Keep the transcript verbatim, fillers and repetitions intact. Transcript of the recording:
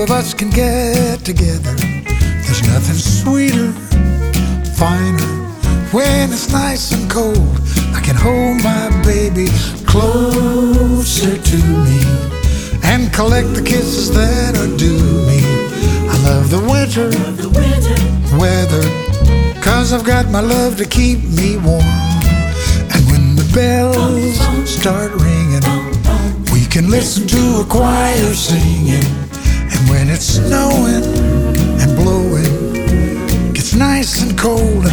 of us can get together. There's nothing sweeter, finer. When it's nice and cold, I can hold my baby closer to me and collect the kisses that are due me. I love the winter weather, 'cause I've got my love to keep me warm. And when the bells start ringing, we can listen to a choir singing. And when it's snowing and blowing, it's nice and cold,